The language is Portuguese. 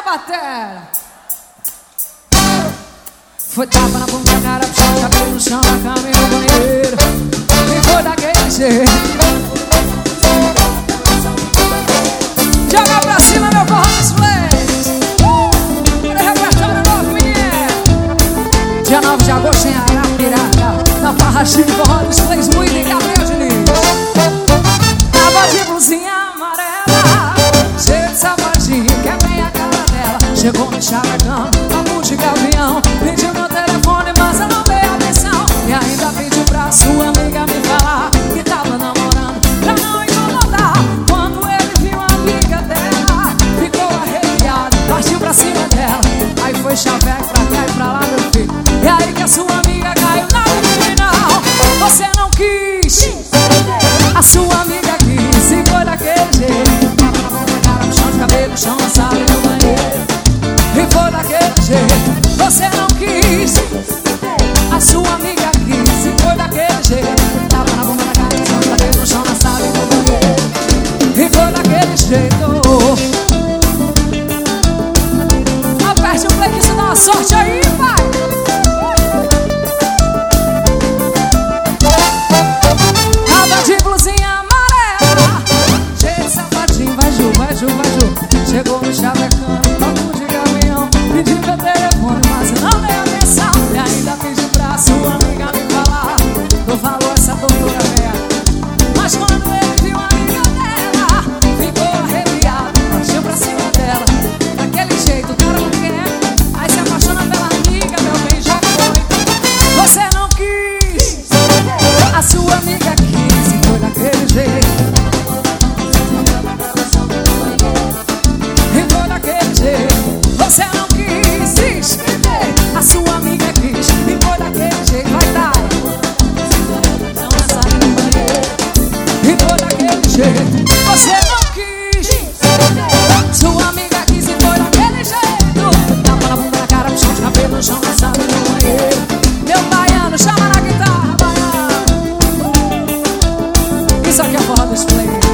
batera. Foi tapa na bunda, cara, puxando cabelo no chão da cama e no banheiro. E foi daquele jeito. Joga pra cima, meu forró dos plays. Olha o repertório novo, menino. Dia 9 de agosto em Arapiraca, na Farra Chique, forró dos plays, muito em Gabriel Diniz. Tava de blusinha amarela, cheio de sapatinho, que é bem a cara dela. Chegou me chavecando, papo de gavião. Pediu meu telefone, mas eu não dei atenção. E ainda pediu pra sua amiga me falar que tava namorando, pra não incomodar. Quando ele viu a amiga dela, ficou arrepiado, partiu pra cima dela. Aí foi chaveco pra cá e pra lá, meu filho. E aí que a sua amiga caiu na criminal. Você não quis, a sua amiga quis, e foi daquele jeito. Tava na boca, cara, no chão de cabelo, chão na sala e no banheiro. E foi daquele jeito. Você não quis, a sua amiga quis, e foi daquele jeito. Tava na bunda, na cara, no chão de cabelo, no chão na sala e no banheiro. E foi daquele jeito. Aperte o play que isso dá uma sorte aí, pai. Tava de blusinha amarela, cheio de sapatinho, vai Ju, vai Ju, vai Ju. Chegou me chavecando, papo de gavião. Pediu meu telefone, mas eu não dei atenção. E ainda pedi pra sua amiga me falar do valor essa doutora velha. Mas quando ele viu a amiga dela, ficou arrepiado, partiu pra cima dela. Daquele jeito, o cara não quer, aí se apaixona pela amiga, meu bem, já foi. Você não quis, a sua amiga quis, e foi daquele jeito. E foi daquele jeito. Você não quis escrever, a sua amiga quis, e foi daquele jeito. Vai dar, não é sair no banheiro. E foi daquele jeito. Você não quis escrever, sua amiga quis, e foi daquele jeito. Tapa na bunda, na cara, puxão de cabelo, no chão, na sala e no banheiro. Meu baiano, chama na guitarra, baiano. Isso aqui é o forró dos plays.